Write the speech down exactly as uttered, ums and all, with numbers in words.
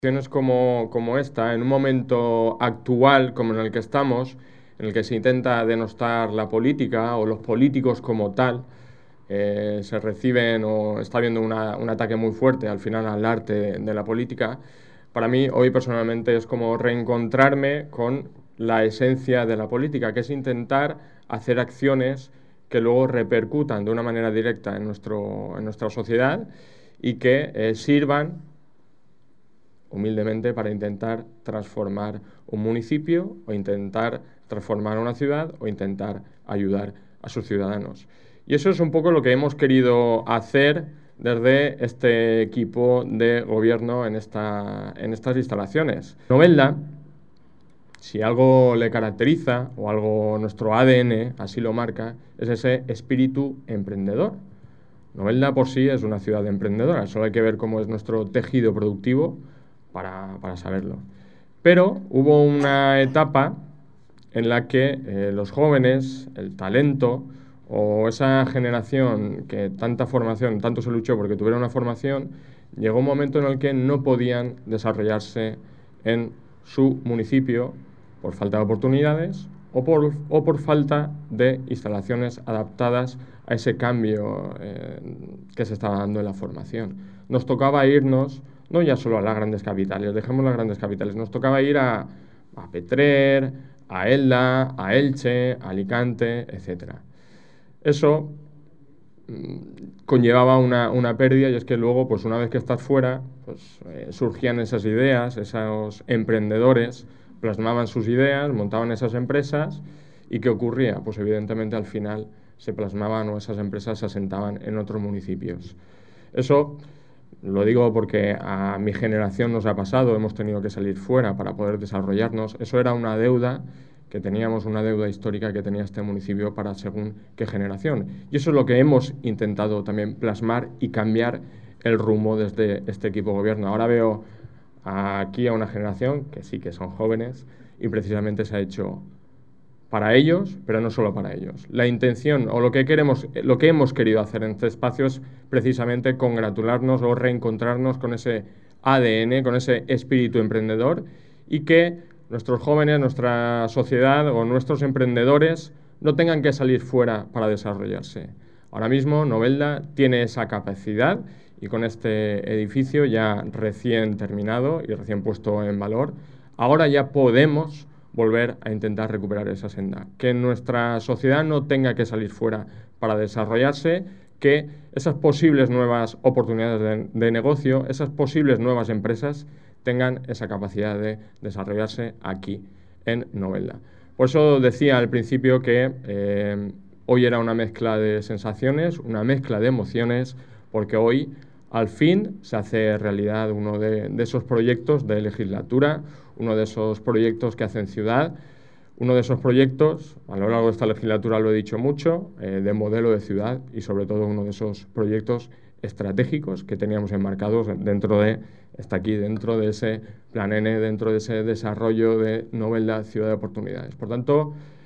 Situaciones como, como esta, en un momento actual como en el que estamos, en el que se intenta denostar la política o los políticos como tal, eh, se reciben o está habiendo una- un ataque muy fuerte al final al arte de, de la política. Para mí hoy personalmente es como reencontrarme con la esencia de la política, que es intentar hacer acciones que luego repercutan de una manera directa en nuestro, en nuestra sociedad y que eh, sirvan humildemente para intentar transformar un municipio o intentar transformar una ciudad o intentar ayudar a sus ciudadanos. Y eso es un poco lo que hemos querido hacer desde este equipo de gobierno en, esta, en estas instalaciones. Novelda, si algo le caracteriza o algo nuestro A D N así lo marca, es ese espíritu emprendedor. Novelda por sí es una ciudad emprendedora, solo hay que ver cómo es nuestro tejido productivo para, para saberlo. Pero hubo una etapa en la que eh, los jóvenes, el talento o esa generación que tanta formación, tanto se luchó porque tuviera una formación, llegó un momento en el que no podían desarrollarse en su municipio por falta de oportunidades o por, o por falta de instalaciones adaptadas a ese cambio eh, que se estaba dando en la formación. Nos tocaba irnos, no ya solo a las grandes capitales, dejemos las grandes capitales, nos tocaba ir a, a Petrer, a Elda, a Elche, a Alicante, etcétera. Eso mmm, conllevaba una, una pérdida, y es que luego, pues una vez que estás fuera, pues eh, surgían esas ideas, esos emprendedores plasmaban sus ideas, montaban esas empresas, y ¿qué ocurría? Pues evidentemente al final se plasmaban o esas empresas se asentaban en otros municipios. Eso lo digo porque a mi generación nos ha pasado, hemos tenido que salir fuera para poder desarrollarnos. Eso era una deuda que teníamos, una deuda histórica que tenía este municipio para según qué generación. Y eso es lo que hemos intentado también plasmar y cambiar el rumbo desde este equipo de gobierno. Ahora veo aquí a una generación que sí que son jóvenes y precisamente se ha hecho para ellos, pero no solo para ellos. La intención o lo que queremos, lo que hemos querido hacer en este espacio es precisamente congratularnos o reencontrarnos con ese A D N, con ese espíritu emprendedor y que nuestros jóvenes, nuestra sociedad o nuestros emprendedores no tengan que salir fuera para desarrollarse. Ahora mismo Novelda tiene esa capacidad y con este edificio ya recién terminado y recién puesto en valor, ahora ya podemos volver a intentar recuperar esa senda. Que nuestra sociedad no tenga que salir fuera para desarrollarse, que esas posibles nuevas oportunidades de, de negocio, esas posibles nuevas empresas tengan esa capacidad de desarrollarse aquí, en Novelda. Por eso decía al principio que eh, hoy era una mezcla de sensaciones, una mezcla de emociones, porque hoy al fin se hace realidad uno de, de esos proyectos de legislatura, uno de esos proyectos que hacen ciudad, uno de esos proyectos, a lo largo de esta legislatura lo he dicho mucho, eh, de modelo de ciudad y sobre todo uno de esos proyectos estratégicos que teníamos enmarcados dentro de, está aquí, dentro de ese Plan N, dentro de ese desarrollo de Novelda Ciudad de Oportunidades. Por tanto,